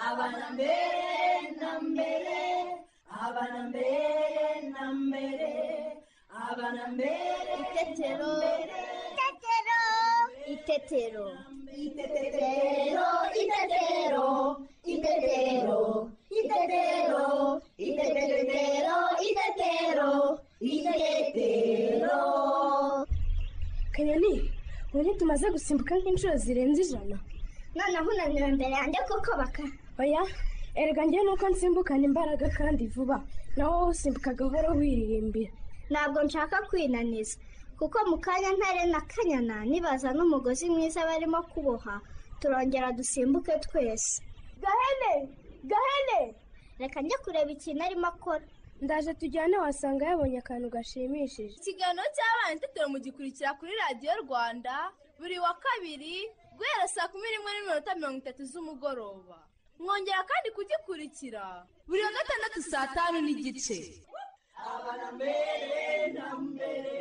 abana mbere na mbere, abana mbere na mbere, abana mbere. Itetero, itetero, itetero, itetero, itetero, itetero, itetero, itetero, itetero. Kanyoni, ubu tumaze gusimbuka nk'inshuro zirenze 100. noneho unaniwe imbere yanjye kuko baka. Oya, erega njye nuko nsimbukana imbaraga kandi vuba, nawe wowe usimbuka gahoro wiririmbira. Ntabwo nshaka kwinaniza kuko mu kanya ntare na kanyana nibaza n'umugozi mwiza barimo kuboha turongera dusimbuke twese. Gahene, reka njye kureba ikintu arimo akora. ndaje tujyane, wasanga yabonye akantu gashimishije. Ikiganiro cy'abana itetero mugikurikira kuri radiyo Rwanda buri wa kabiri guhera saa 11:30 z'umugoroba. Mwongera kandi kugikurikira buri wa gatandatu saa 5:30. Abana mbere na mbere.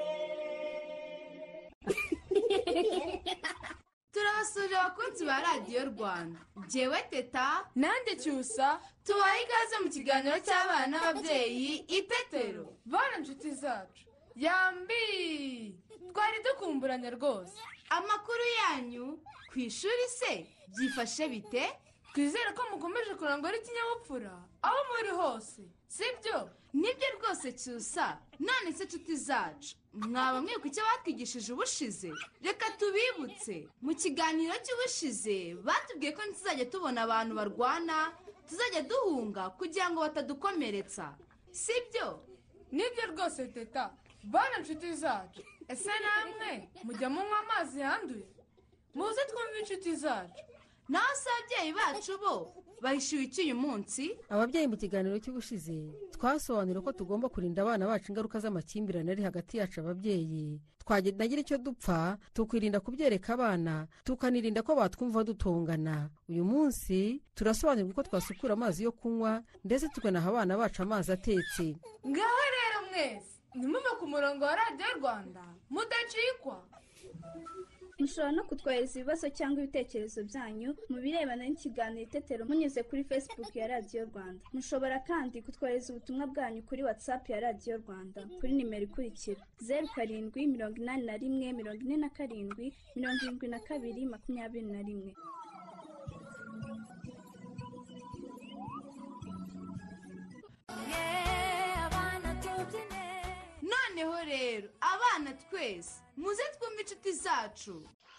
Turabasuje abakunzi ba radiyo Rwanda. Jewe Teta nanjye Cyusa tubaha ikaze mu kiganiro cy'abana n'ababyeyi Itetero. Bana nshuti zacu yambi twari dukumburanye rwose. Amakuru yanyu ku ishuri se byifashe bite? Twizere ko mukomeje kurangwa n'ikinyabupfura aho muri hose, sibyo? Nibyo rwose Cyusa. None se nshuti zacu mwaba mwibuka icyo batwigishije ubushize? Reka tubibutse. Mu kiganiro cy'ubushize batubwiye ko ntituzajya tubona abantu barwana, tuzajya duhunga kugira ngo batadukomeretsa, sibyo? Nibyo rwose Teta. Bana nshuti zacu, ese namwe mujya munywa amazi yanduye? Muze twumve inshuti zacu. Naho se ababyeyi bacu bo bahishyuye iki uyu munsi? Ababyeyi mu kiganiro cy'ubushize twasobanura ko tugomba kurinda abana bacu ingaruka z'amakimbirane ari hagati yacu ababyeyi. Twagira icyo dupfa tukwirinda kubyereka abana, tukanirinda ko batwumva dutongana. Uyu munsi turasobanura uko twasukura amazi yo kunywa ndetse tukanaha abana bacu amazi atetse. Ngaho rero mwese nimuve ku murongo wa radiyo Rwanda mudacikwa. Mushobora no kutwohereza ibibazo cyangwa ibitekerezo byanyu mu birebana n'ikiganiro Itetero munyuze kuri Facebook ya radiyo Rwanda. Mushobora kandi kutwohereza ubutumwa bwanyu kuri WhatsApp ya radiyo Rwanda kuri nimero ikurikira 0781477221. Noneho rero abana twese muze twumve inshuti zacu.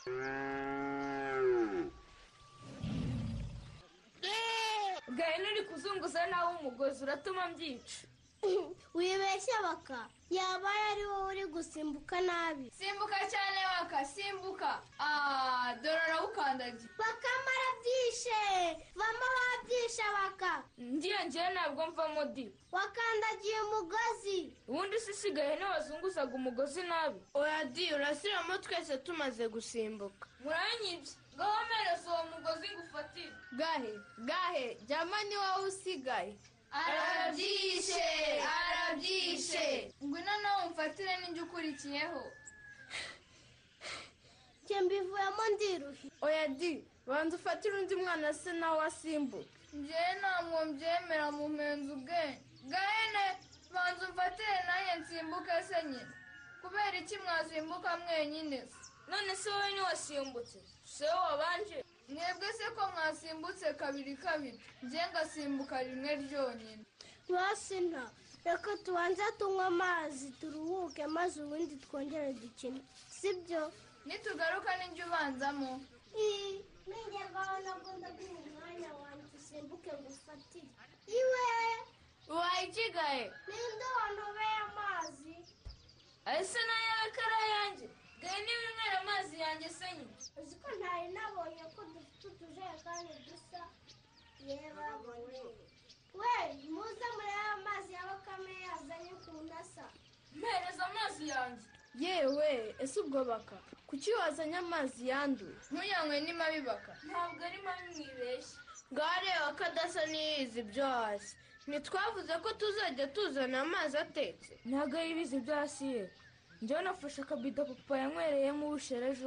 Gahene uri kuzunguza nawe umugozi uratuma mbyica. Wibeshya baka, yaba ari wowe uri gusimbuka nabi. Simbuka cyane waka, simbuka. Dore urawukandagiye. Bakamara byishe, vamo wabyisha baka. Njye ntabwo mvamo di. Wakandagiye umugozi. Ubundi sisigaye n'abazunguzaga umugozi nabi. Oya di, urasiramo twese tumaze gusimbuka. Muranyibye. Gahomereza uwo mugozi ngufatire. Gahe, jyama ni wowe usigaye. Arabyishe. Ngwino nawe umfatire n'injye ukurikiyeho. Mbivuyemo ndiruhi. Oya di, banza ufatire undi mwana se nawe asimbuka. Njye ntabwo mbyemera mu mpenzi ubwenge. Gahene, banza umfatire nanjye nsimbuke se nyine. Kubera iki mwasimbuka mwenyine se? None se wowe niwasimbutse? Se wabanje? Mwebwe se ko mwasimbutse kabiri, njye ngasimbuka rimwe ryonyine. Basi nta, reka tubanze tunywe amazi turuhuke maze ubundi twongere dukine, sibyo? Nitugaruka n'injye ubanzamo. Ninjye ntabwo ndaguha umwanya wanjye usimbuke ngufatire. Iwe wayikigaye ninde wanobeye amazi? Ese nayo akara yanjye. Gahene winywera amazi yanjye se nyine. Uzi ko ntari nabonye ko dufite utujerekani dusa. Yewe we, muze murebe amazi ya Bakame yazanye ku ntasa. Mpereza amazi yanjye. Yewe, ese ubwo baka kuki wazanye amazi yanduye? Ntuyanywe ni mabi baka. Ntabwo ari mabi mwibeshye. Ngareba ko adasa n'iyizi byo hasi. Ntitwavuze ko tuzajya tuzana amazi atetse? Ntabwo ari ibizi byo hasi ye. Njyewe nafashe akabido papa yanywereyemo ubusherejo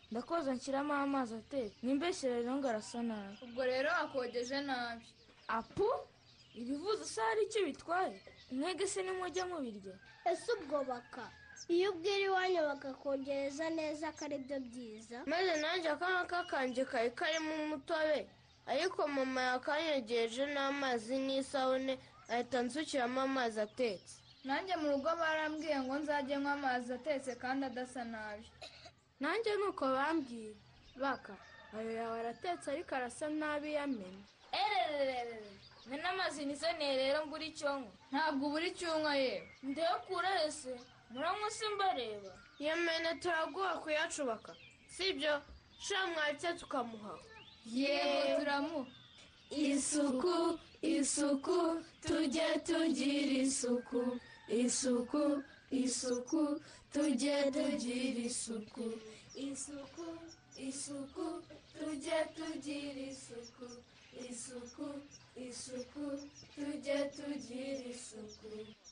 ndakoza nshyiramo amazi atetse nimbeshyire rero ngo arasa nabi. ubwo rero akogeje nabi. Apu ibivuze se hari icyo bitwaye? Mwege se nimujya mubirya? ese ubwo baka iyo ubwira iwanyu bakakongereza neza ko ari byo byiza. maze nanjye akana kakanjye kari karimo umutobe ariko mama yakanyegeje n'amazi n'isabune ahita nsukiramo amazi atetse. nanjye mu rugo barambwiye ngo nzajye nywa amazi atetse kandi adasa nabi. nanjye nuko bambwiye. Baka ayo yawe aratetse ariko arasa nabi yamena. mena amazi nizaniye rero mbura icyo nywa. ntabwo ubura icyo unywa yewe. ndeyakura ese muranywa se mbareba. iyo mene turaguha kuyacubaka sibyo? sha mwatse tukamuha. yego turamuha. isuku isuku tujye tugira isuku isuku isuku tujye tugira isuku isuku isuku tujye tugira isuku isuku isuku tujye tugira isuku.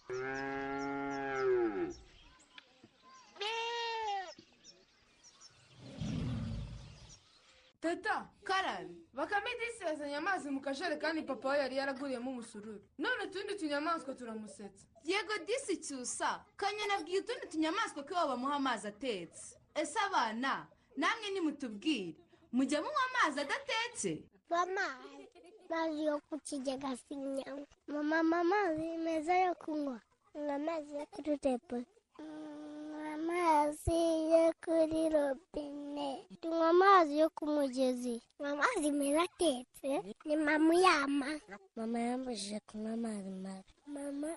teta Karame, bakame disi yazanye amazi mu kajerekani papa we yari yaraguriyemo umusururu, none utundi tunyamaswa turamusetsa. yego disi cyusa kanyana abwiye utundi tunyamaswa ko iwabo bamuha amazi atetse. ese abana namwe nimutubwire mujya munywa amazi adatetse? amazi yo ku kigega si inyama. mama amazi meza yo kunywa. amazi yo kuri depo. amazi yo kuri robine. tunywa amazi yo ku mugezi. amazi meza atetse ni mama uyama. mama yambujije kunywa amazi mabi. mama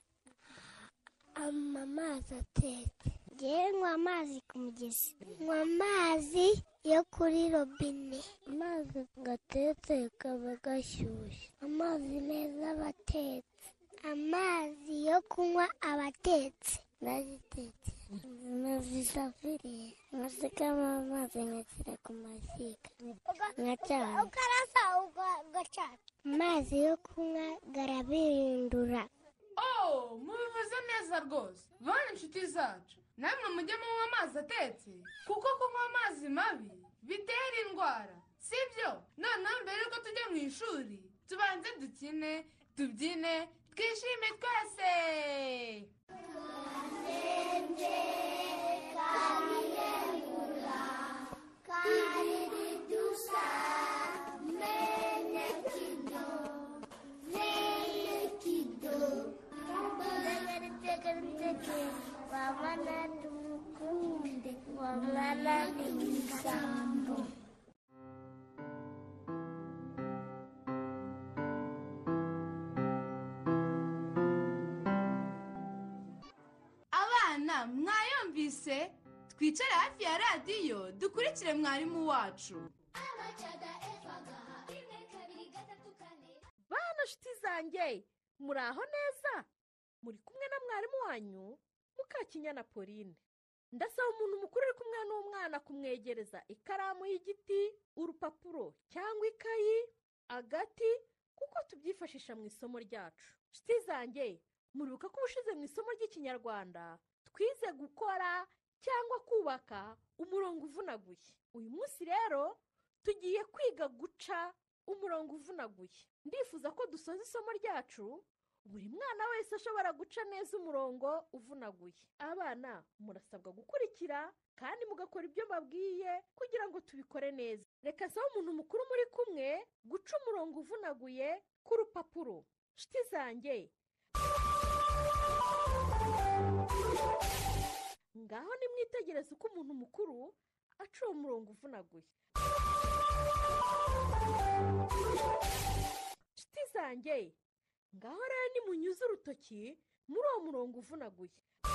amazi atetse. ngewe nywa amazi ku mugezi. nywa amazi yo kuri robine. amazi gatetse kaba gashyushye. amazi meza aba atetse. amazi yo kunywa aba atetse. ndagitetse amazi isafuriya nkasikamo amazi nkashyira ku mashyiga nkacana ukarasa ugacana. amazi yo kunywa garabirindura. mubivuze neza rwose. bana inshuti zacu namwe mujye munywa amazi atetse kuko kunywa amazi mabi bitera indwara sibyo? noneho mbere yuko tujya mu ishuri tubanze dukine tubyine twishime twese. wamana tumukunde wamana n'imisambo. abana mwayumvise twicare hafi ya radiyo dukurikire mwarimu wacu. bana nshuti zanjye muri aho neza? muri kumwe na mwarimu wanyu Mukakinyana Pauline. ndasaba umuntu mukuru uri kumwe n'umwana kumwegereza ikaramu y'igiti, urupapuro cyangwa ikayi, agati kuko tubyifashisha mu isomo ryacu. nshuti zanjye muribuka ko ubushize mu isomo ry'ikinyarwanda twize gukora cyangwa kubaka umurongo uvunaguye. uyu munsi rero tugiye kwiga guca umurongo uvunaguye. ndifuza ko dusoza isomo ryacu buri mwana wese ashobora guca neza umurongo uvunaguye. abana murasabwa gukurikira kandi mugakora ibyo mbabwiye kugira ngo tubikore neza. reka nsaba umuntu mukuru muri kumwe guca umurongo uvunaguye ku rupapuro. nshuti zanjye ngaho nimwitegereze uko umuntu mukuru aca uwo murongo uvunaguye. nshuti zanjye ngaho rero nimunyuze urutoki muri uwo murongo uvunaguye.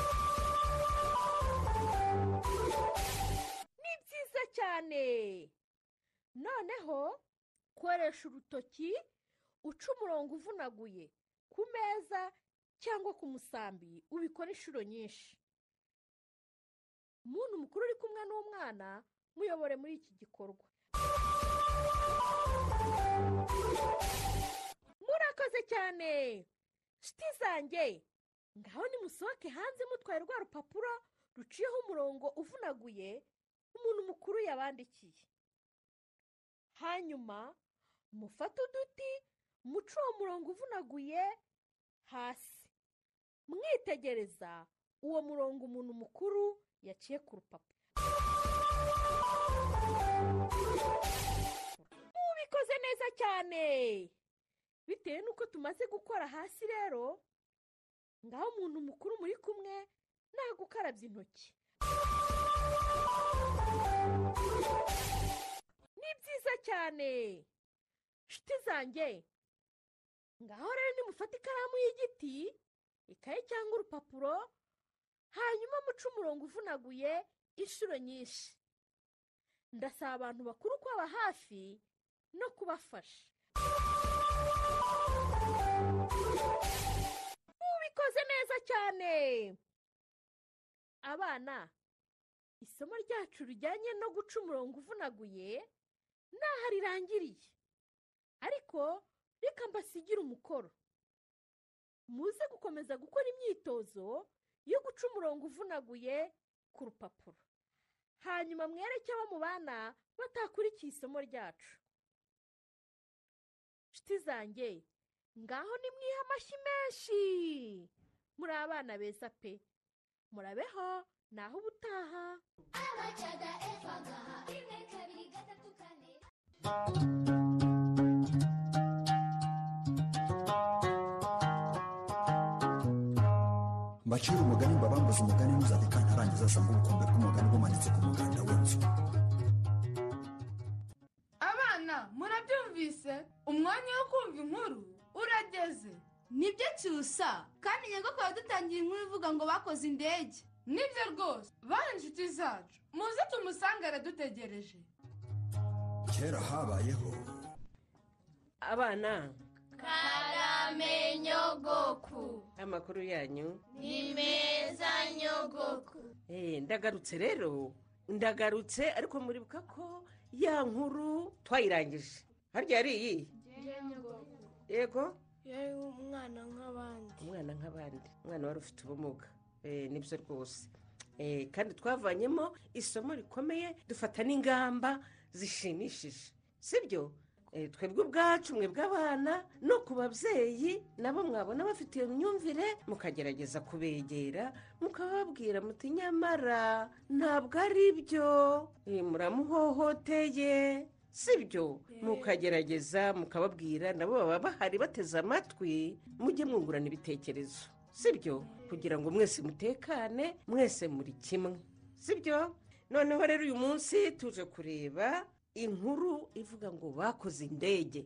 ni byiza cyane. noneho koresha urutoki uca umurongo uvunaguye ku meza cyangwa ku musambi ubikora inshuro nyinshi. umuntu mukuru uri kumwe n'umwana muyobore muri iki gikorwa. murakoze cyane. nshuti zanjye ngaho nimusohoke hanze mutwaye rwa rupapuro ruciyeho umurongo uvunaguye umuntu mukuru yabandikiye. Hanyuma mufate uduti muce uwo murongo uvunaguye hasi, mwitegereza uwo murongo umuntu mukuru yaciye ku rupapuro. Mubikoze neza cyane. Bitewe n'uko tumaze gukora hasi rero, ngaho umuntu mukuru muri kumwe nagukarabya intoki. Ni byiza cyane. Nshuti zanjye, ngaho rero nimufate ikaramu y'igiti, ikaye cyangwa urupapuro, hanyuma muce umurongo uvunaguye inshuro nyinshi. Ndasaba abantu bakuru kwaba hafi no kubafasha. Mubikoze neza cyane. Abana, isomo ryacu rijyanye no guca umurongo uvunaguye naho rirangiriye, ariko reka mbasigire umukoro. Muze gukomeza gukora imyitozo yo guca umurongo uvunaguye ku rupapuro, hanyuma mwereke abo mu bana batakurikiye isomo ryacu. Nshuti zanjye, ngaho nimwihe amashyi menshi. Muri abana beza pe. Murabeho naho ubutaha. Abacaga evagaha 1 2 3 4. Mbacira umugani mbabambuza umugani ntuzave kantarangiza asanga ubukombe bw'umugani bumanitse ku muganda w'inzu. Abana murabyumvise, umwanya wo kumva inkuru urageze. Nibyo Cyusa, kandi nyagakuru yadutangiye inkuru ivuga ngo bakoze indege. Nibyo rwose, bana inshuti zacu, muze tumusange aradutegereje. Kera habayeho. Abana, karame nyogoku. Amakuru yanyu Ni meza nyogoku. Ndagarutse rero, ndagarutse ariko muribuka ko ya nkuru twayirangije. Harya ari iyi? Yego? Yari umwana nk'abandi. Umwana wari ufite ubumuga. Nibyo rwose. Kandi twavanyemo isomo rikomeye, dufata n'ingamba zishimishije. Sibyo? Twebwe ubwacu mwe bw'abana no ku babyeyi nabo mwabona bafite iyo myumvire, mukagerageza kubegera mukababwira muti nyamara ntabwo ari byo, muramuhohoteye. Sibyo? Mukagerageza mukababwira, nabo baba bahari bateze amatwi, mujye mwungurana ibitekerezo. Sibyo? Kugira ngo mwese mutekane, mwese muri kimwe. Sibyo? Noneho rero uyu munsi tuje kureba inkuru ivuga ngo bakoze indege.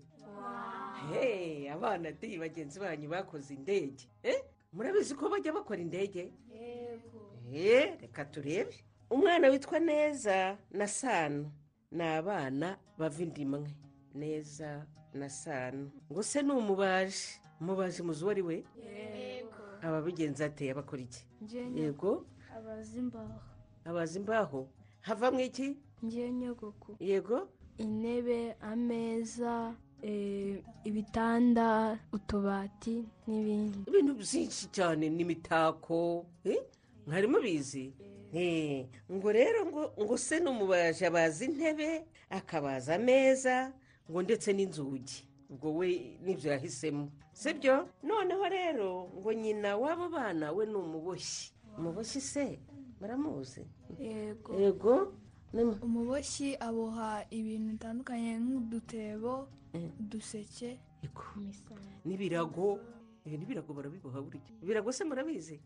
Abana di bagenzi banyu bakoze indege. Murabizi ko bajya bakora indege? Yego. Reka turebe. Umwana witwa Neza na Sano ni abana bava indimwe. Neza na Sano ngo se ni umubaji. Umubaji muzi uwo ari we? Yego. Ababigenza ateye abakora iki? Yego. Abazi imbaho. Havamo iki? Ngiye nyogoku. Yego. Intebe, ameza, ibitanda, utubati n'ibindi. Ibintu byinshi cyane n'imitako. Mwarimu bizi? Ngo rero ngo se n'umubaji abaza intebe, akabaza ameza, ngo ndetse n'inzugi. Ubwo we nibyo yahisemo. Sibyo? Noneho rero ngo nyina w'abo bana we ni umuboshyi. Umuboshyi se muramuzi? Yego. Umuboshyi aboha ibintu bitandukanye nk'udutebo, uduseke, n'ibirago. N'ibirago barabiboha burya. Ibirago se murabizi?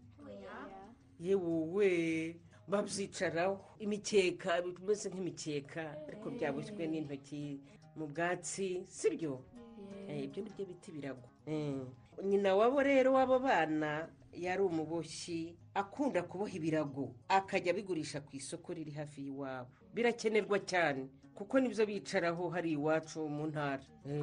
Yewe babyicaraho. Imikeka bimeze nk'imikeka ariko byaboshywe n'intoki mu bwatsi. Sibyo? Ibyo ni byo bita ibirago. Nyina wabo rero w'abo bana yari umuboshyi, akunda kuboha ibirago akajya abigurisha ku isoko riri hafi y'iwabo. Birakenerwa cyane kuko nibyo bicaraho hari iwacu mu ntara.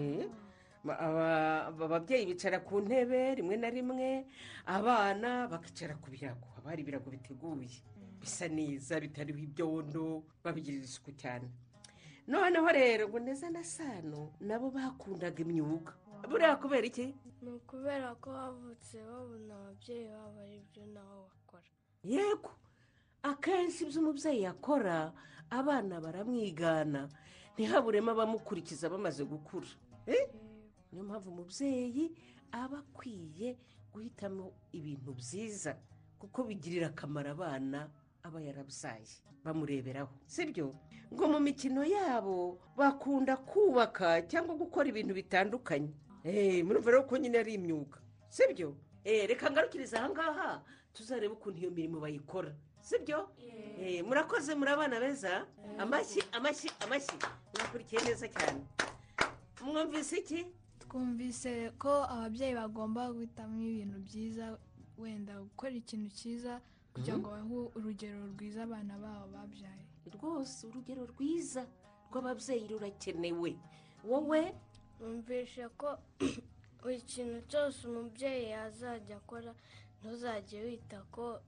Ababyeyi bicara ku ntebe rimwe na rimwe, abana bakicara ku birago. Haba hari ibirago biteguye bisa neza bitariho ibyondo, babigirira isuku cyane. Noneho rero ngo Neza na Sano nabo bakundaga imyuga. Buriya kubera iki? Ni ukubera ko bavutse babona ababyeyi babo ari byo nabo bakora. Yego, akenshi ibyo umubyeyi yakora abana baramwigana ntihaburemo abamukurikiza bamaze gukura. Niyo mpamvu umubyeyi aba akwiye guhitamo ibintu byiza kuko bigirira akamaro abana aba yarabyaye bamureberaho, sibyo? Ngo mu mikino yabo bakunda kubaka cyangwa gukora ibintu bitandukanye. Murumva rero ko nyine ari imyuga, sibyo? Reka ngarukiriza aha ngaha tuzarebe ukuntu iyo mirimo bayikora, sibyo? Murakoze, muri abana beza. Amashyi amashyi amashyi, mwakurikiye neza cyane. Mwumvise iki? twumvise ko ababyeyi bagomba guhitamo ibintu byiza, wenda gukora ikintu cyiza kugira ngo bahe urugero rwiza abana babo babyaye. Rwose urugero rwiza rw'ababyeyi rurakenewe. Wowe numvise ko buri kintu cyose umubyeyi yazajya akora ntuzajye wita ko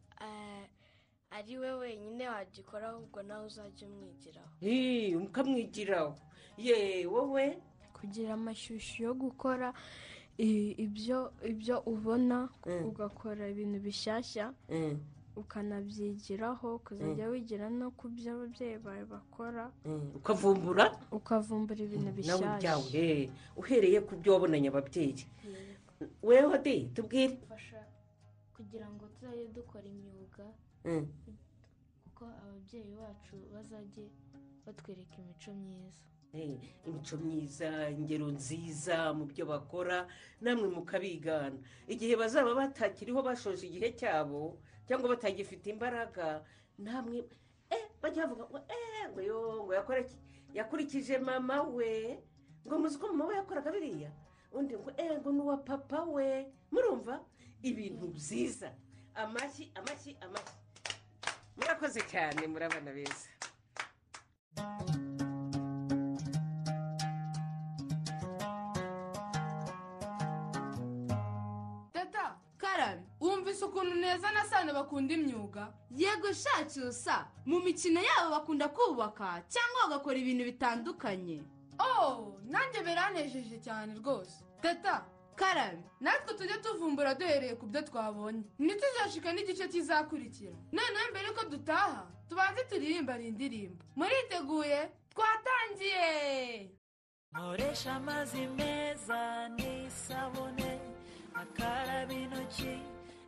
ari we wenyine wagikora, ahubwo nawe uzajya umwigiraho. ukamwigiraho. Wowe kugira amashyushyu yo gukora ibyo ubona, ugakora ibintu bishyashya ukanabyigiraho, ukazajya wigira no ku byo ababyeyi bawe bakora, ukavumbura ibintu bishyashya uhereye ku byo wabonanye ababyeyi. weho de tubwire. kugira ngo tuzajye dukora imyuga kuko ababyeyi bacu bazajye batwereka imico myiza. Imico myiza, ingero nziza mu byo bakora, namwe mukabigana. Igihe bazaba batakiriho bashoje igihe cyabo cyangwa batagifite imbaraga, namwe bajya bavuga ngo yakurikije mama we, ngo muzi ko mama we yakoraga biriya, undi ngo ni uwa papa we. Murumva ibintu byiza. Amashyi amashyi amashyi, murakoze cyane, muri abana beza. ukuntu neza na Sano bakunda imyuga. Yego Cyusa, mu mikino yabo bakunda kubaka cyangwa bagakora ibintu bitandukanye. Nanjye biranejeje cyane rwose. Teta Karame, natwe tujye tuvumbura duhereye ku byo twabonye, ntituzashika n'igice kizakurikira. Noneho mbere ko dutaha tubanze turirimba indirimbo. Muriteguye? Twatangiye. Nkoresha amazi meza n'isabune, akaraba intoki,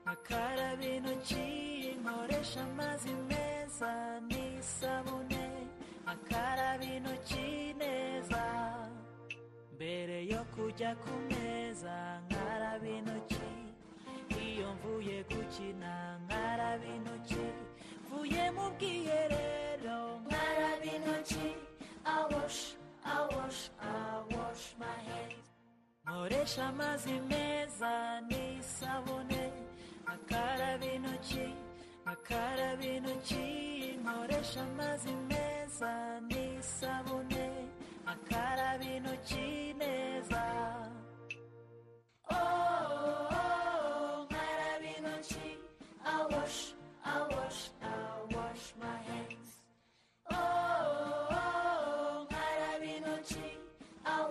nkoresha amazi meza n'isabune, akaraba intoki neza. Mbere yo kujya ku meza nkaraba intoki, iyo mvuye gukina nkaraba intoki, mvuye mu bwiherero nkaraba intoki. I wash my hands. Nkoresha amazi meza n'isabune, akaraba intoki, nkoresha amazi meza n'isabune, akaraba intoki neza. Nkaraba intoki, I wash my hands. Nkaraba intoki, I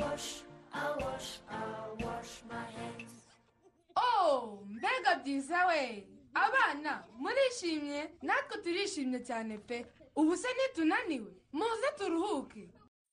wash my hands. Mbega byiza we! Abana murishimye, natwe turishimye cyane pe. Ubu se ntitunaniwe, muze turuhuke.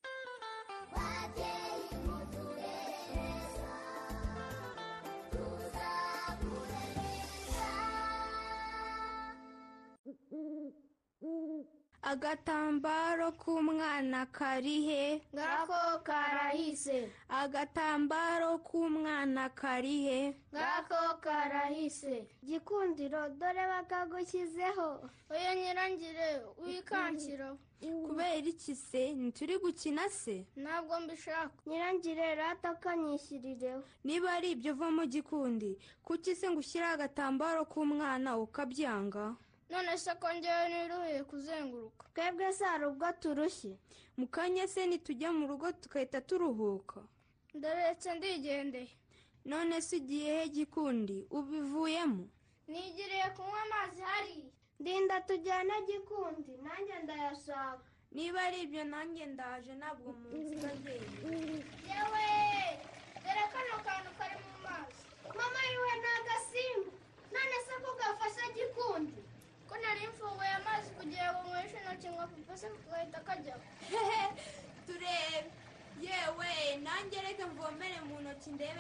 Agatambaro k'umwana karihe? Ngako karahise. Agatambaro k'umwana karihe? Ngako karahise. Gikundiro dore bakagushyizeho. Oya nyirangire wikanshyiraho. Kubera iki se? Ntituri gukina se? Ntabwo mbishaka. Nyirangire rata kanyishyirireho. Niba ari ibyo vamo Gikundi, kuki se ngushyira agatambaro k'umwana ukabyanga? None se ko njyewe niruhiye kuzenguruka. Twebwe se hari ubwo turushye. Mu kanya se nitujya mu rugo tugahita turuhuka. Ndaretse ndigendeye. None se ugiye he Gikundi? Ubivuyemo? Nigiriye kunywa amazi hariya. Ndinda tujyane Gikundi, nanjye ndayashaka. Niba ari ibyo nanjye ndaje, ntabwo munsiga njyewe. Yewe dore kano kantu kari mu mazi. Mama yiwe ni agasimba. None se ko gafasha Gikundi? Ko nari mfunguye amazi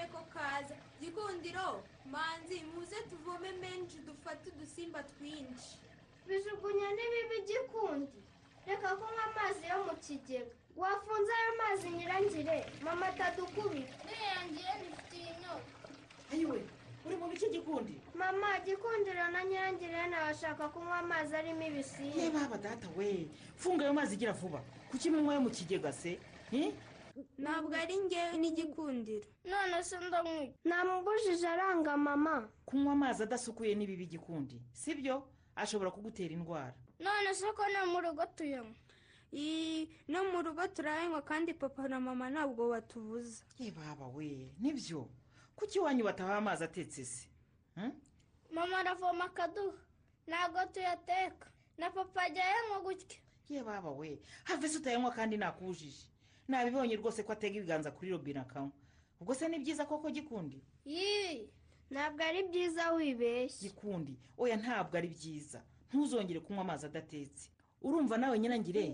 ko kaza gikundiro manzi muze tuvome menshi dufate udusimba twinshi. bijugunya n'ibibi gikundi reka kunywa amazi yo mu kigega wafunze ayo mazi nyirangire mama atadukubita niyangire ndifitiye inyota. ayiwe uri mu biki gikundi? mama gikundiro na nyirangire nawe bashaka kunywa amazi arimo ibisimba. ye baba data we funga ayo mazi igira vuba kuki munywa yo mu kigega se? ntabwo ari ngewe n'igikundiro. none se ndamwica namubujije aranga mama. kunywa amazi adasukuye n'ibibi gikundi sibyo ashobora kugutera indwara. none se ko no mu rugo tuyanywa? no mu rugo turayanywa kandi papa na mama ntabwo batubuza. ye baba we nibyo kuki iwanyu bataha amazi atetse se? mama aravoma akaduha ntabwo tuyateka na papa ajya ayanywa gutya. ye baba we have se utayanywa kandi nakubujije nabibonye rwose ko atega ibiganza kuri robine akanywa ubwo se ni byiza koko gikundi? ntabwo ari byiza wibeshye. gikundi oya ntabwo ari byiza ntuzongere kunywa amazi adatetse urumva nawe nyirangire?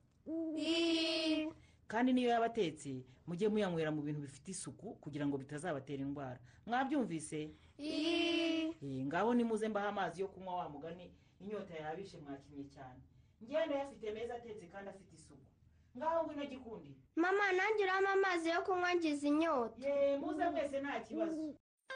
kandi niyo yaba atetse mujye muyanywera mu bintu bifite isuku kugira ngo bitazabatera indwara mwabyumvise? ngaho nimuze mbaha amazi yo kunywa wa mugani inyota yabishe mwakinye cyane ngende yafite meza atetse kandi afite isuku ngaho ngwino gikundi. mama nanjye uramo amazi yo kunywa ngize inyota. muze mwese nta kibazo.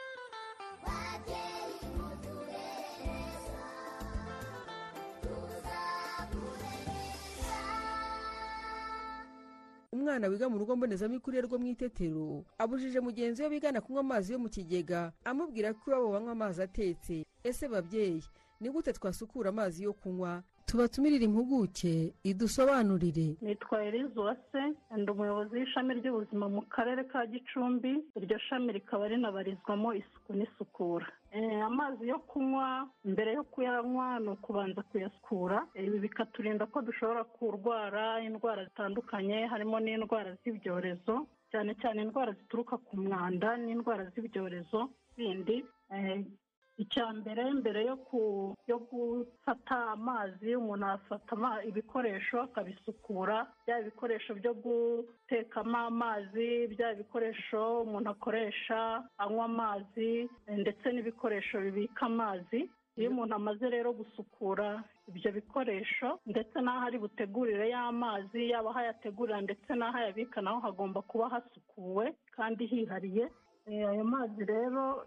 umwana wiga mu rugo mbonezamikurire rwo mu Itetero abujije mugenzi we bigana kunywa amazi yo mu kigega amubwira ko iwabo banywa amazi atetse. ese babyeyi ni gute twasukura amazi yo kunywa? tubatumirire impuguke idusobanurire. nitwa Elizabeth ndi umuyobozi w'ishami ry'ubuzima mu karere ka Gicumbi. iryo shami rikaba rinabarizwamo isuku n'isukura. amazi yo kunywa mbere yo kuyanywa ni ukubanza kuyasukura. ibi bikaturinda ko dushobora kurwara indwara zitandukanye harimo n'indwara z'ibyorezo cyane cyane indwara zituruka ku mwanda n'indwara z'ibyorezo bindi. icya mbere yo gufata amazi umuntu afata ibikoresho akabisukura byaba ibikoresho byo gutekamo amazi byaba ibikoresho umuntu akoresha anywa amazi ndetse n'ibikoresho bibika amazi. iyo umuntu amaze rero gusukura ibyo bikoresho ndetse n'aho ari butegurire y'amazi yaba aho ayategurira ndetse n'aho ayabika naho hagomba kuba hasukuwe kandi hihariye. ayo mazi rero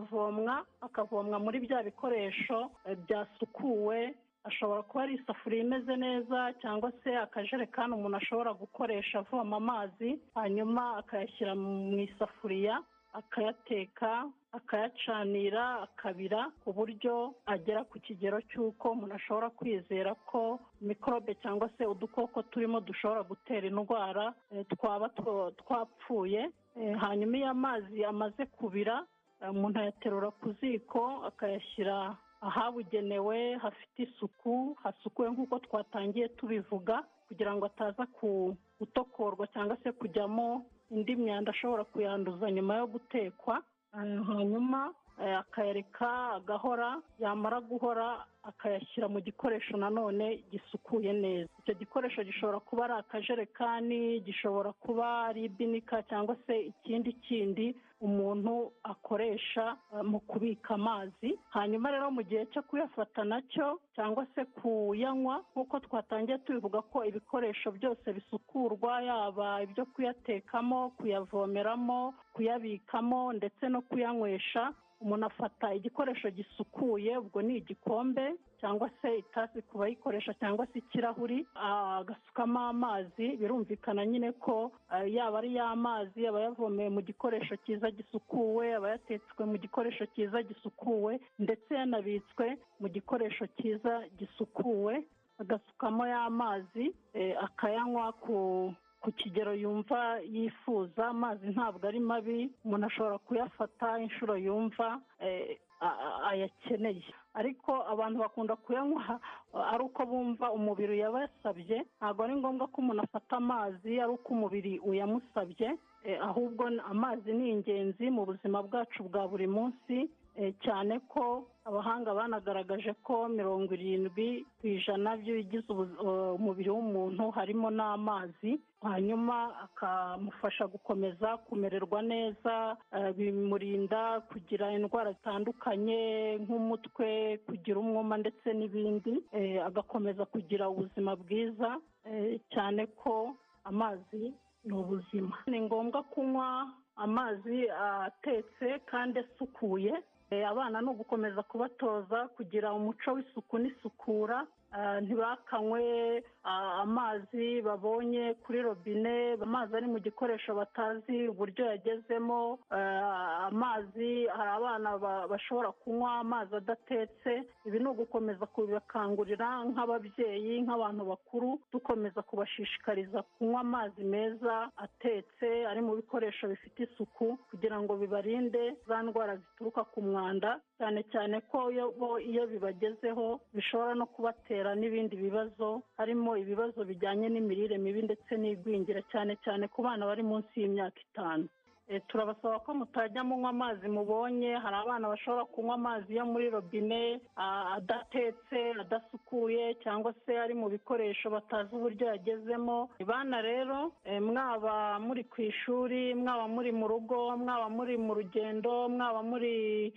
akavomwa muri bya bikoresho byasukuwe. ashobora kuba ari isafuriya imeze neza cyangwa se akajerekani umuntu ashobora gukoresha avoma amazi hanyuma akayashyira mu isafuriya akayateka akayacanira akabira ku buryo agera ku kigero cy'uko umuntu ashobora kwizera ko mikorobe cyangwa se udukoko turimo dushobora gutera indwara twaba twapfuye. hanyuma iyo amazi amaze kubira umuntu ayaterura ku ziko akayashyira ahabugenewe hafite isuku hasukuye nk'uko twatangiye tubivuga kugira ngo ataza gutokorwa cyangwa se kujyamo indi myanda ashobora kuyanduza nyuma yo gutekwa. hanyuma akayareka agahora yamara guhora akayashyira mu gikoresho nanone gisukuye neza. icyo gikoresho gishobora kuba ari akajerekani gishobora kuba ari ibinika cyangwa se ikindi kindi umuntu akoresha mu kubika amazi. hanyuma rero mu gihe cyo kuyafata nacyo cyangwa se kuyanywa nk'uko twatangiye tubivuga ko ibikoresho byose bisukurwa yaba ibyo kuyatekamo kuyavomeramo kuyabikamo ndetse no kuyanywesha. umuntu afata igikoresho gisukuye ubwo ni igikombe cyangwa se itasi ku bayikoresha cyangwa se ikirahuri agasukamo amazi. birumvikana nyine ko yaba ari y'amazi aba yavomeye mu gikoresho cyiza gisukuwe aba yatetswe mu gikoresho cyiza gisukuwe ndetse yanabitswe mu gikoresho cyiza gisukuwe. agasukamo y'amazi akayanywa ku kigero yumva yifuza. amazi ntabwo ari mabi umuntu ashobora kuyafata inshuro yumva ayakeneye ariko abantu bakunda kuyanywa ari uko bumva umubiri uyabasabye ntabwo ari ngombwa ko umuntu afata amazi ari uko umubiri uyamusabye ahubwo amazi ni ingenzi mu buzima bwacu bwa buri munsi cyane ko abahanga banagaragaje ko 70% by'ibigize umubiri w'umuntu harimo n'amazi hanyuma akamufasha gukomeza kumererwa neza bimurinda kugira indwara zitandukanye nk'umutwe kugira umwuma ndetse n'ibindi agakomeza kugira ubuzima bwiza cyane ko amazi ni ubuzima ni ngombwa kunywa amazi atetse kandi asukuye abana ni ugukomeza kubatoza kugira umuco w'isuku n'isukura ntibakanywe amazi babonye kuri robine amazi ari mu gikoresho batazi uburyo yagezemo amazi hari abana bashobora kunywa amazi adatetse ibi ni ugukomeza kubakangurira nk'ababyeyi nk'abantu bakuru dukomeza kubashishikariza kunywa amazi meza atetse ari mu bikoresho bifite isuku kugira ngo bibarinde za ndwara zituruka ku mwanda cyane cyane ko iyo bibagezeho bishobora no kubatera n'ibindi bibazo harimo ibibazo bijyanye n'imirire mibi ndetse n'igwingira cyane cyane ku bana bari munsi y'imyaka 5 turabasaba ko mutajya munywa amazi mubonye hari abana bashobora kunywa amazi yo muri robine adatetse adasukuye cyangwa se ari mu bikoresho batazi uburyo yagezemo bana rero mwaba muri ku ishuri mwaba muri mu rugo mwaba muri mu rugendo mwaba muri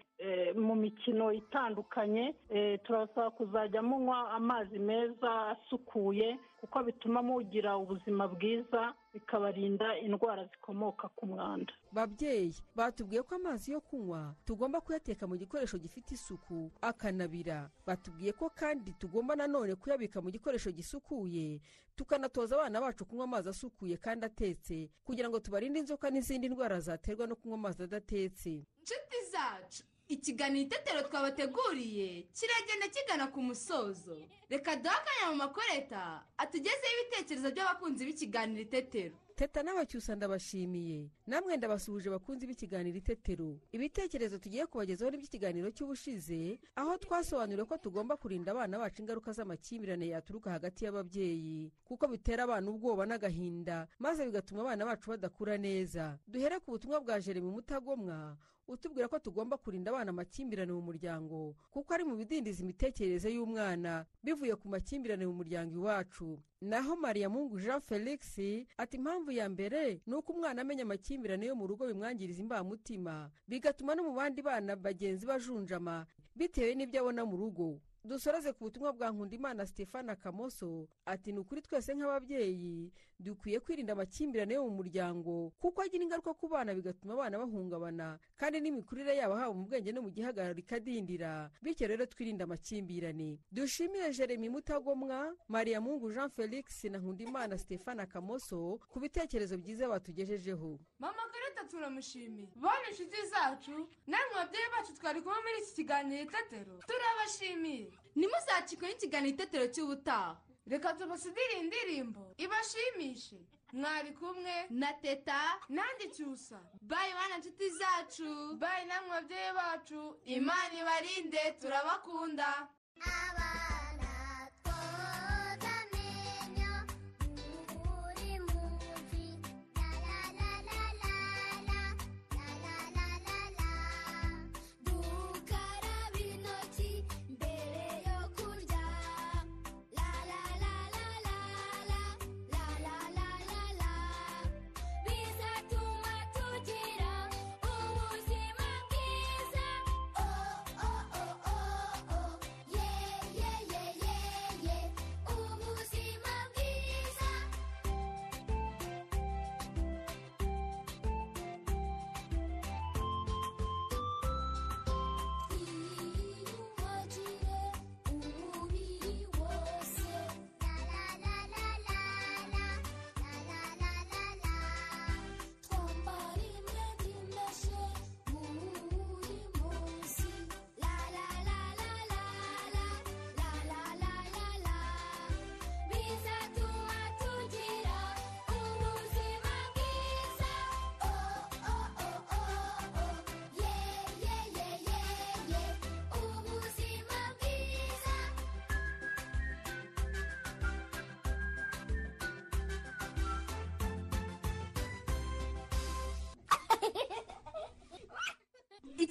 mu mikino itandukanye turabasaba kuzajya munywa amazi meza asukuye kuko bituma mugira ubuzima bwiza bikabarinda indwara zikomoka ku mwanda babyeyi batubwiye ko amazi yo kunywa tugomba kuyateka mu gikoresho gifite isuku akanabira batubwiye ko kandi tugomba nanone kuyabika mu gikoresho gisukuye tukanatoza abana bacu kunywa amazi asukuye kandi atetse kugira ngo tubarinde inzoka n'izindi ndwara zaterwa no kunywa amazi adatetse. Nshuti zacu ikiganiro itetero twabateguriye kiragenda kigana ku musozo reka duhe akanya mu makoreta atugezeho ibitekerezo by'abakunzi b'ikiganiro itetero. Teta n'abacyusa ndabashimiye namwe ndabasuhuje bakunzi b'ikiganiro itetero. Ibitekerezo tugiye kubagezaho n'iby'ikiganiro cy'ubushize aho twasobanuriye ko tugomba kurinda abana bacu ingaruka z'amakimbirane yaturuka hagati y'ababyeyi kuko bitera abana ubwoba n'agahinda maze bigatuma abana bacu badakura neza. Duhere ku butumwa bwa Jeremy Mutagomwa utubwira ko tugomba kurinda abana amakimbirane mu muryango kuko ari mu bidindiza imitekerereze y'umwana bivuye ku makimbirane mu muryango iwacu. Naho Maria Mungu Jean Felix ati impamvu ya mbere ni uko umwana amenya amakimbirane yo mu rugo bimwangiriza imbamutima bigatuma no mu bandi bana bagenzi bajunjama bitewe n'ibyo abona mu rugo. Dusoreze ku butumwa bwa Nkundimana Stefana Kamoso ati ni ukuri twese nk'ababyeyi dukwiye kwirinda amakimbirane yo mu muryango kuko agira ingaruka ku bana bigatuma abana bahungabana kandi n'imikurire yabo haba mu bwenge no mu gihagararo ikadindira bityo rero twirinde amakimbirane. Dushimire Jeremy Mutagomwa, Maria Mungu Jean Felix na Nkundimana Stefana Kamoso ku bitekerezo byiza batugejejeho. Mama Kareta turamushimiye. Bane inshuti zacu namwe ababyeyi bacu twari kumwe muri iki kiganiro itetero turabashimiye. Nimuzacikwe n'ikiganiro itetero cy'ubutaha. Reka tubasidire indirimbo ibashimishe. Mwari kumwe na Teta nanjye Cyusa. Bye bana nshuti zacu. Bye namwe ababyeyi bacu. Imana ibarinde turabakunda. Yeah, yeah.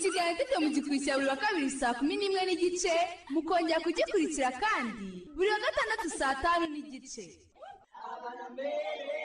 ikiganiro itetero mugikurikira buri wa kabiri saa 11:30 mukongera kugikurikira kandi buri wa gatandatu saa 5:30.